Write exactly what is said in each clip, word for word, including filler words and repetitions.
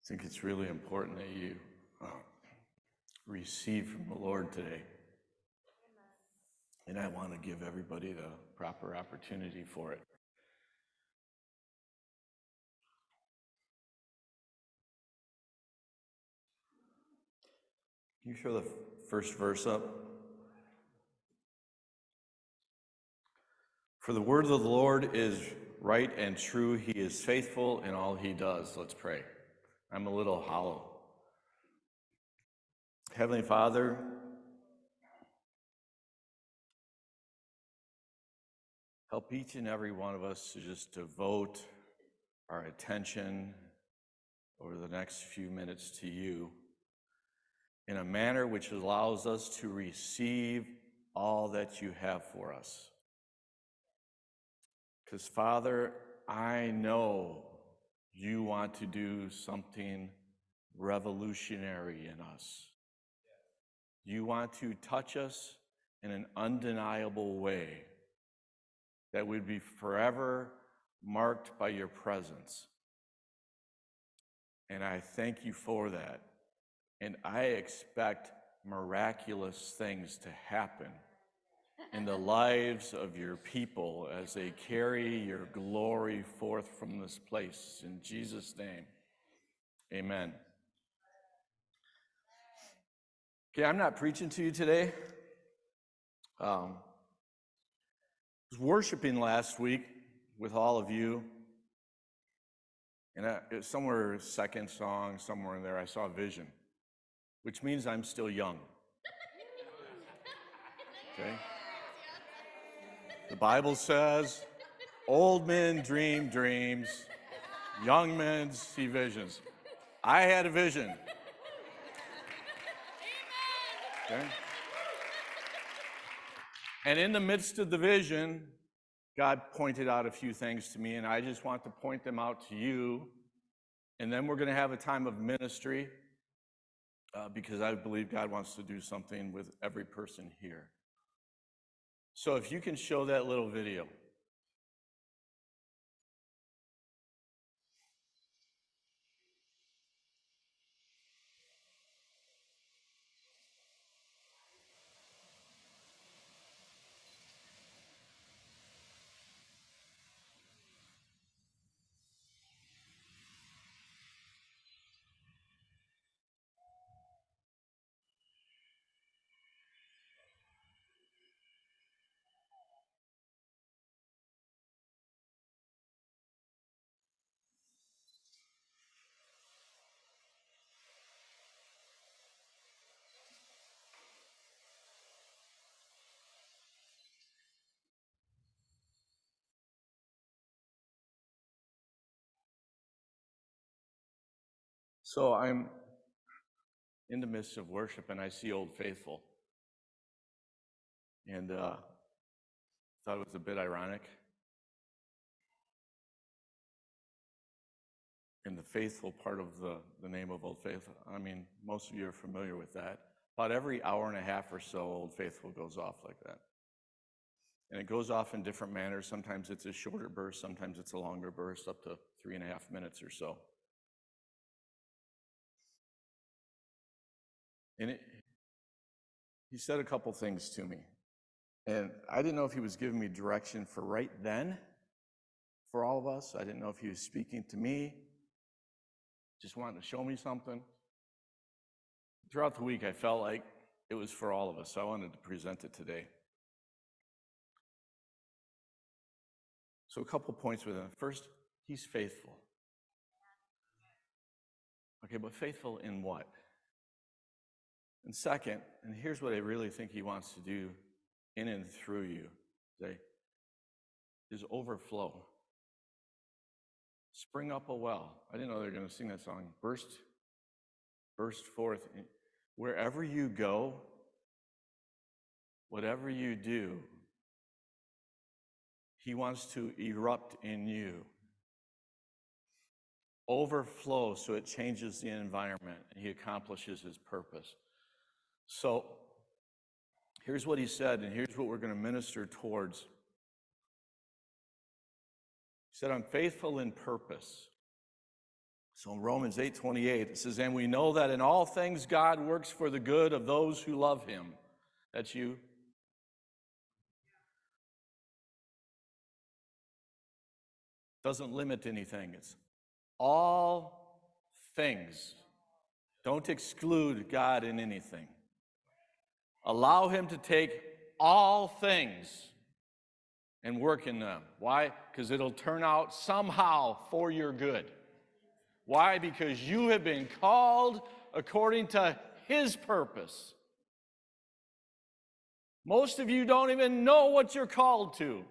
I think it's really important that you uh, receive from the Lord today. And I want to give everybody the proper opportunity for it. Can you show the first verse up? For the word of the Lord is right and true. He is faithful in all he does. Let's pray. I'm a little hollow. Heavenly Father, help each and every one of us to just devote our attention over the next few minutes to you in a manner which allows us to receive all that you have for us. Because, Father, I know you want to do something revolutionary in us. You want to touch us in an undeniable way that would be forever marked by your presence. And I thank you for that. And I expect miraculous things to happen in the lives of your people as they carry your glory forth from this place. In Jesus' name, amen. Okay, I'm not preaching to you today. Um, I was worshiping last week with all of you. And I, it was somewhere, second song, somewhere in there, I saw a vision, which means I'm still young. Okay? The Bible says, old men dream dreams, young men see visions. I had a vision. Okay? And in the midst of the vision, God pointed out a few things to me, and I just want to point them out to you. And then we're going to have a time of ministry uh, because I believe God wants to do something with every person here. So if you can show that little video. So I'm in the midst of worship, and I see Old Faithful. And uh, thought it was a bit ironic. In the faithful part of the, the name of Old Faithful, I mean, most of you are familiar with that. About every hour and a half or so, Old Faithful goes off like that. And it goes off in different manners. Sometimes it's a shorter burst, sometimes it's a longer burst, up to three and a half minutes or so. And it, he said a couple things to me. And I didn't know if he was giving me direction for right then, for all of us. I didn't know if he was speaking to me, just wanted to show me something. Throughout the week, I felt like it was for all of us, so I wanted to present it today. So a couple points with him. First, he's faithful. Okay, but faithful in what? And second, and here's what I really think he wants to do in and through you, say, is overflow. Spring up a well. I didn't know they were going to sing that song. Burst, burst forth. Wherever you go, whatever you do, he wants to erupt in you. Overflow so it changes the environment and he accomplishes his purpose. So here's what he said, and here's what we're going to minister towards. He said, I'm faithful in purpose. So in Romans eight twenty-eight, it says, and we know that in all things God works for the good of those who love him. That's you. Doesn't limit anything. It's all things. Don't exclude God in anything. Allow him to take all things and work in them. Why? Because it'll turn out somehow for your good. Why? Because you have been called according to his purpose. Most of you don't even know what you're called to.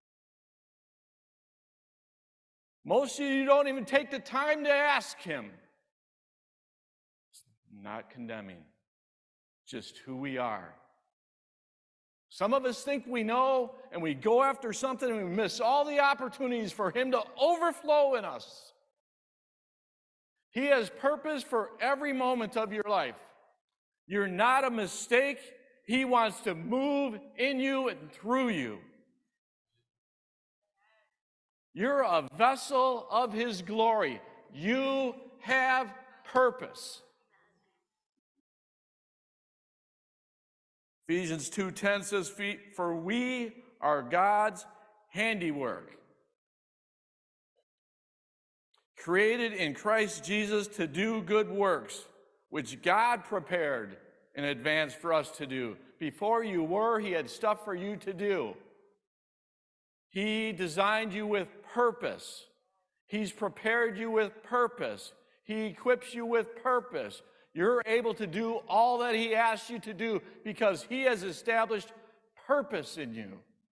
Most of you don't even take the time to ask him. It's not condemning, just who we are. Some of us think we know, and we go after something, and we miss all the opportunities for him to overflow in us. He has purpose for every moment of your life. You're not a mistake. He wants to move in you and through you. You're a vessel of his glory. You have purpose. Ephesians two ten says, for we are God's handiwork, created in Christ Jesus to do good works, which God prepared in advance for us to do. Before you were, he had stuff for you to do. He designed you with purpose. He's prepared you with purpose. He equips you with purpose. You're able to do all that he asks you to do because he has established purpose in you.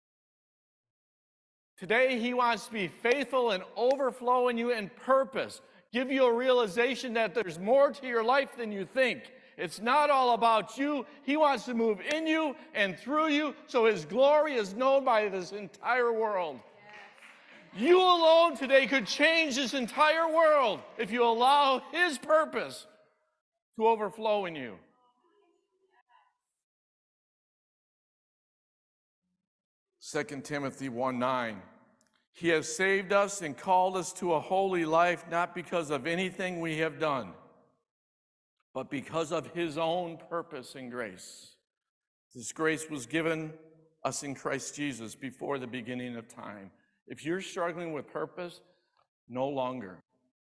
Today, he wants to be faithful and overflow in you in purpose. Give you a realization that there's more to your life than you think. It's not all about you. He wants to move in you and through you so his glory is known by this entire world. Yes. You alone today could change this entire world if you allow his purpose to overflow in you. Second Timothy one nine. He has saved us and called us to a holy life, not because of anything we have done, but because of his own purpose and grace. This grace was given us in Christ Jesus before the beginning of time. If you're struggling with purpose, no longer.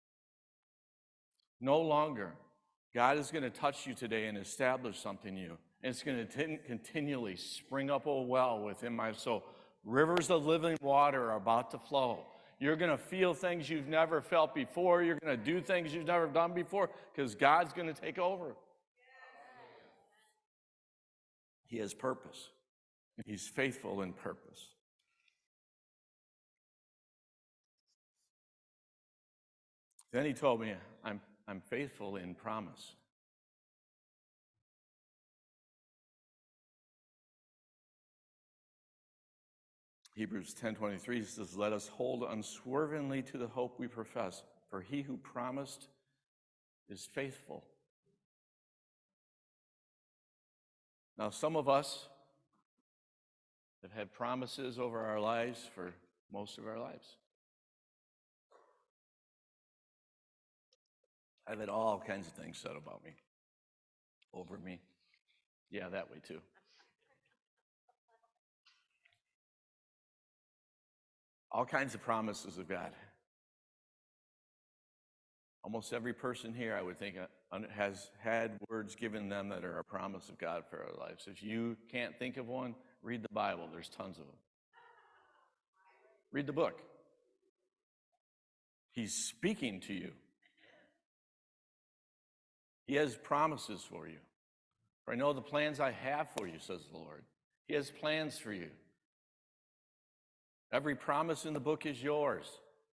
No longer. God is going to touch you today and establish something in you. And it's going to t- continually spring up a well within my soul. Rivers of living water are about to flow. You're going to feel things you've never felt before. You're going to do things you've never done before because God's going to take over. He has purpose. He's faithful in purpose. Then he told me, I'm, I'm faithful in promise. Hebrews ten twenty-three says, let us hold unswervingly to the hope we profess, for he who promised is faithful. Now, some of us have had promises over our lives for most of our lives. I've had all kinds of things said about me, over me. Yeah, that way too. All kinds of promises of God. Almost every person here, I would think, has had words given them that are a promise of God for our lives. If you can't think of one, read the Bible. There's tons of them. Read the book. He's speaking to you. He has promises for you. For I know the plans I have for you, says the Lord. He has plans for you. Every promise in the book is yours.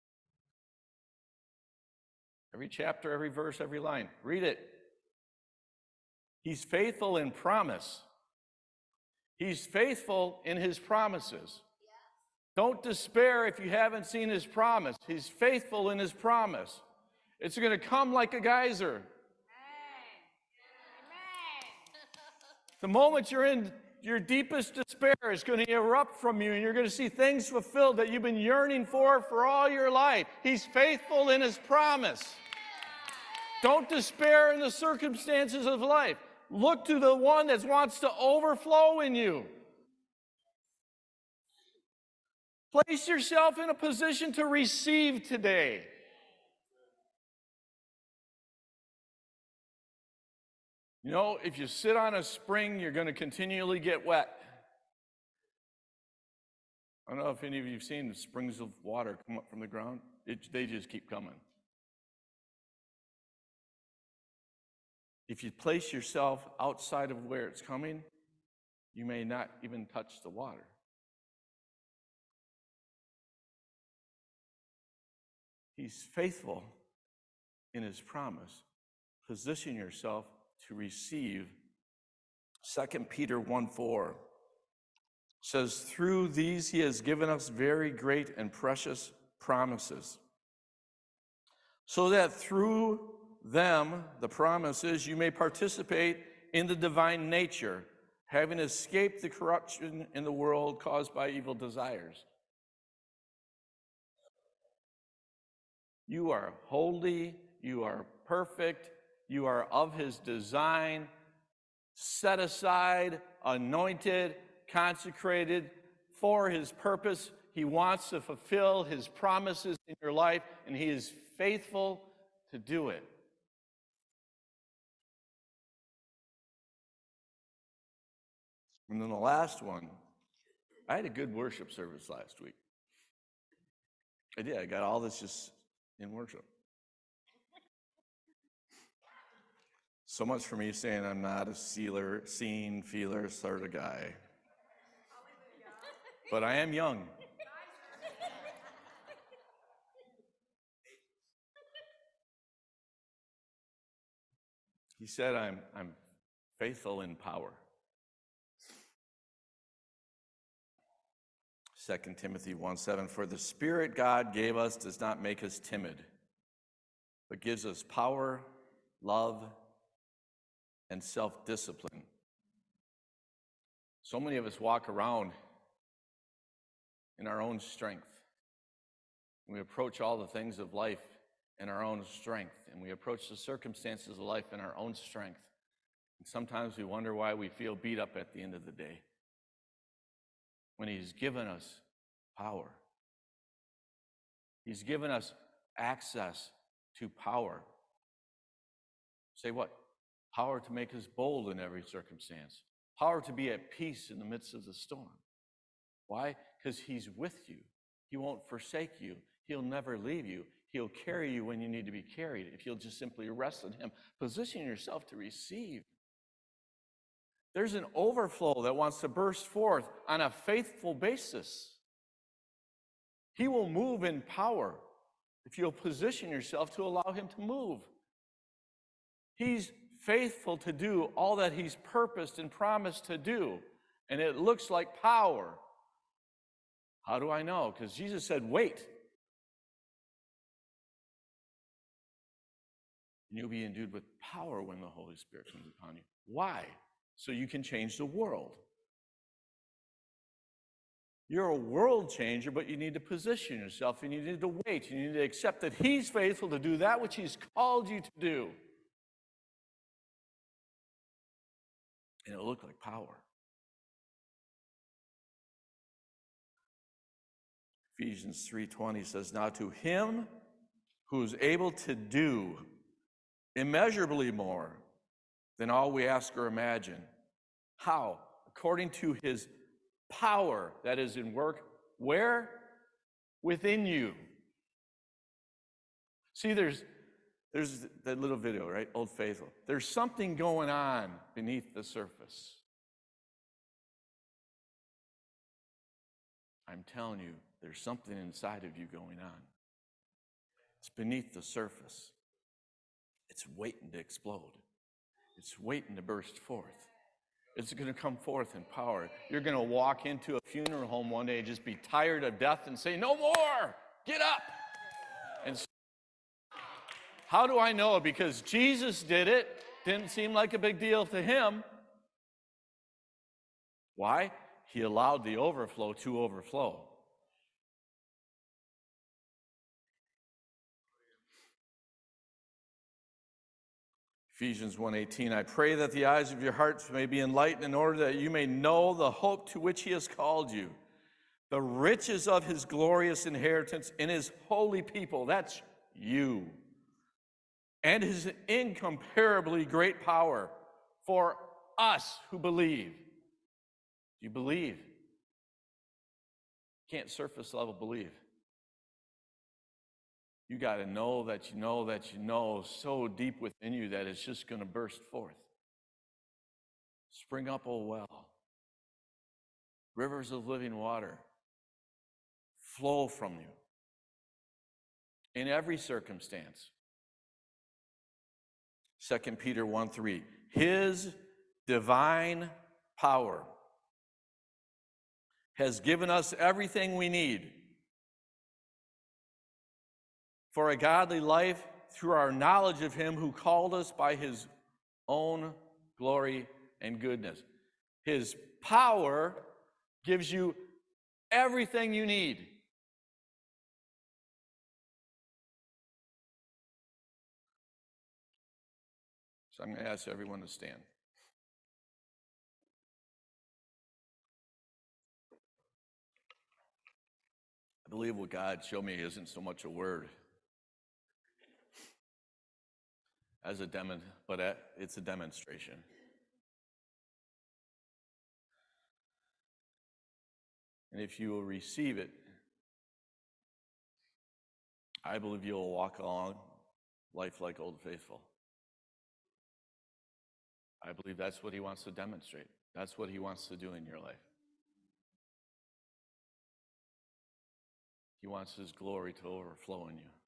Every chapter, every verse, every line. Read it. He's faithful in promise. He's faithful in his promises. Don't despair if you haven't seen his promise. He's faithful in his promise. It's going to come like a geyser. The moment you're in your deepest despair is going to erupt from you, and you're going to see things fulfilled that you've been yearning for for all your life. He's faithful in his promise. Don't despair in the circumstances of life. Look to the one that wants to overflow in you. Place yourself in a position to receive today. You know, if you sit on a spring, you're going to continually get wet. I don't know if any of you have seen the springs of water come up from the ground. It, they just keep coming. If you place yourself outside of where it's coming, you may not even touch the water. He's faithful in his promise. Position yourself to receive. Second Peter one four says, through these he has given us very great and precious promises, so that through them, the promises, you may participate in the divine nature, having escaped the corruption in the world caused by evil desires. You are holy, you are perfect, you are of his design, set aside, anointed, consecrated for his purpose. He wants to fulfill his promises in your life, and he is faithful to do it. And then the last one, I had a good worship service last week. I did. I got all this just in worship. So much for me saying I'm not a sealer, seen, feeler sort of guy. But I am young. He said I'm, I'm faithful in power. Second Timothy one seven, for the Spirit God gave us does not make us timid, but gives us power, love, and self-discipline. So many of us walk around in our own strength. We approach all the things of life in our own strength, and we approach the circumstances of life in our own strength. And sometimes we wonder why we feel beat up at the end of the day, when he's given us power. He's given us access to power. Say what? Power to make us bold in every circumstance. Power to be at peace in the midst of the storm. Why? Because he's with you. He won't forsake you. He'll never leave you. He'll carry you when you need to be carried, if you'll just simply rest in him. Position yourself to receive. There's an overflow that wants to burst forth on a faithful basis. He will move in power if you'll position yourself to allow him to move. He's faithful to do all that he's purposed and promised to do, and it looks like power. How do I know? Because Jesus said, wait. And you'll be endued with power when the Holy Spirit comes upon you. Why? So you can change the world. You're a world changer, but you need to position yourself, and you need to wait. You need to accept that he's faithful to do that which he's called you to do. And it'll look like power. Ephesians three twenty says, now to him who is able to do immeasurably more than all we ask or imagine. How? According to his power that is in work. Where? Within you. See, there's there's that little video, right? Old Faithful. There's something going on beneath the surface. I'm telling you, there's something inside of you going on. It's beneath the surface. It's waiting to explode. It's waiting to burst forth. It's going to come forth in power. You're going to walk into a funeral home one day and just be tired of death and say, no more, get up. And so, how do I know? Because Jesus did it. Didn't seem like a big deal to him. Why? He allowed the overflow to overflow. Ephesians one eighteen, I pray that the eyes of your hearts may be enlightened in order that you may know the hope to which he has called you, the riches of his glorious inheritance in his holy people. That's you. And his incomparably great power for us who believe. Do you believe? You can't surface level believe. You got to know that you know that you know so deep within you that it's just going to burst forth. Spring up, O well. Rivers of living water flow from you in every circumstance. Second Peter one three, his divine power has given us everything we need for a godly life through our knowledge of him who called us by his own glory and goodness. His power gives you everything you need. So I'm going to ask everyone to stand. I believe what God showed me isn't so much a word as a demo, but it's a demonstration. And if you will receive it, I believe you'll walk along life like Old Faithful. I believe that's what he wants to demonstrate. That's what he wants to do in your life. He wants his glory to overflow in you.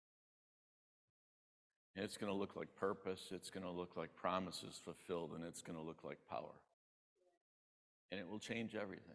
And it's going to look like purpose, it's going to look like promises fulfilled, and it's going to look like power. And it will change everything.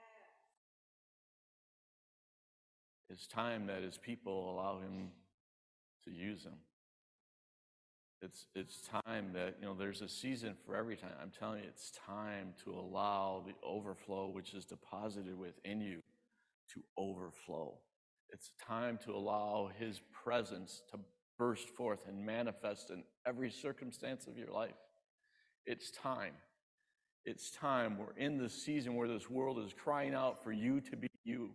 It's time that his people allow him to use them. It's it's time that, you know, there's a season for every time. I'm telling you, it's time to allow the overflow which is deposited within you to overflow. It's time to allow his presence to burst forth and manifest in every circumstance of your life. It's time. It's time. We're in the season where this world is crying out for you to be you.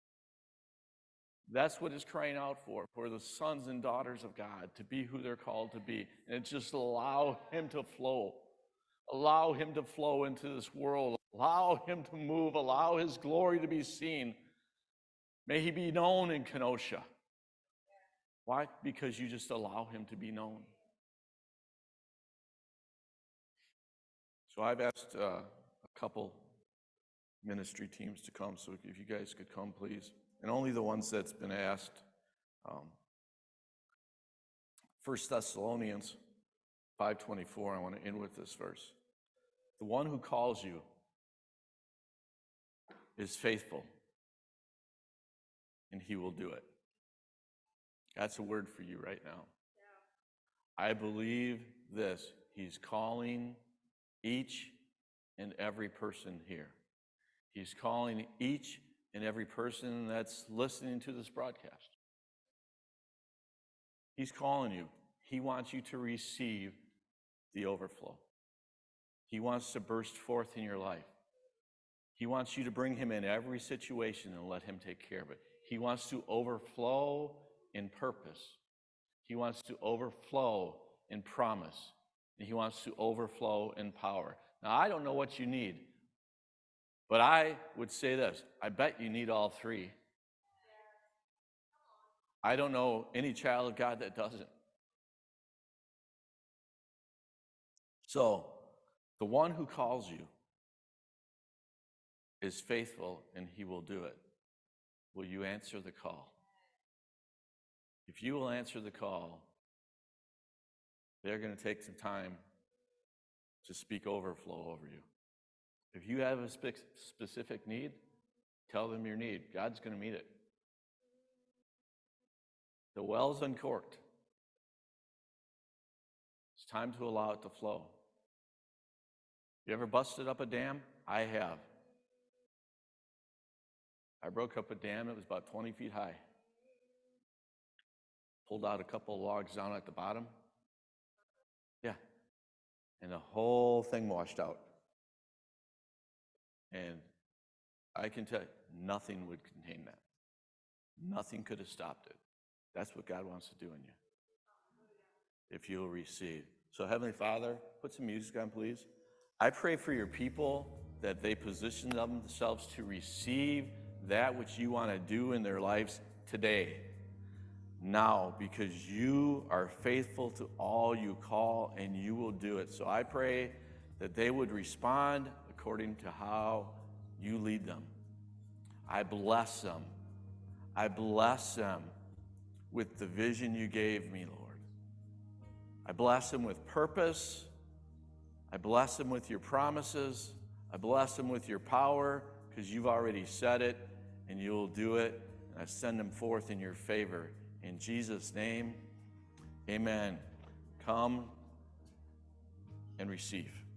That's what it's crying out for, for the sons and daughters of God to be who they're called to be. And it's just allow him to flow. Allow him to flow into this world. Allow him to move. Allow his glory to be seen. May he be known in Kenosha. Why? Because you just allow him to be known. So I've asked uh, a couple ministry teams to come, so if you guys could come, please. And only the ones that's been asked. Um, First Thessalonians five twenty-four, I want to end with this verse. The one who calls you is faithful, and he will do it. That's a word for you right now. Yeah. I believe this. He's calling each and every person here. He's calling each and every person that's listening to this broadcast. He's calling you. He wants you to receive the overflow. He wants to burst forth in your life. He wants you to bring him in every situation and let him take care of it. He wants to overflow in purpose. He wants to overflow in promise. And he wants to overflow in power. Now, I don't know what you need, but I would say this. I bet you need all three. I don't know any child of God that doesn't. So, the one who calls you is faithful, and he will do it. Will you answer the call? If you will answer the call, they're going to take some time to speak overflow over you. If you have a spe- specific need, tell them your need. God's going to meet it. The well's uncorked. It's time to allow it to flow. You ever busted up a dam? I have. I broke up a dam that was about twenty feet high. Pulled out a couple of logs down at the bottom. Yeah, and the whole thing washed out. And I can tell you, nothing would contain that. Nothing could have stopped it. That's what God wants to do in you, if you'll receive. So Heavenly Father, put some music on, please. I pray for your people that they position themselves to receive that which you want to do in their lives today, now, because you are faithful to all you call and you will do it. So I pray that they would respond according to how you lead them. I bless them. I bless them with the vision you gave me, Lord. I bless them with purpose. I bless them with your promises. I bless them with your power, because you've already said it and you'll do it. And I send them forth in your favor. In Jesus' name, amen. Come and receive.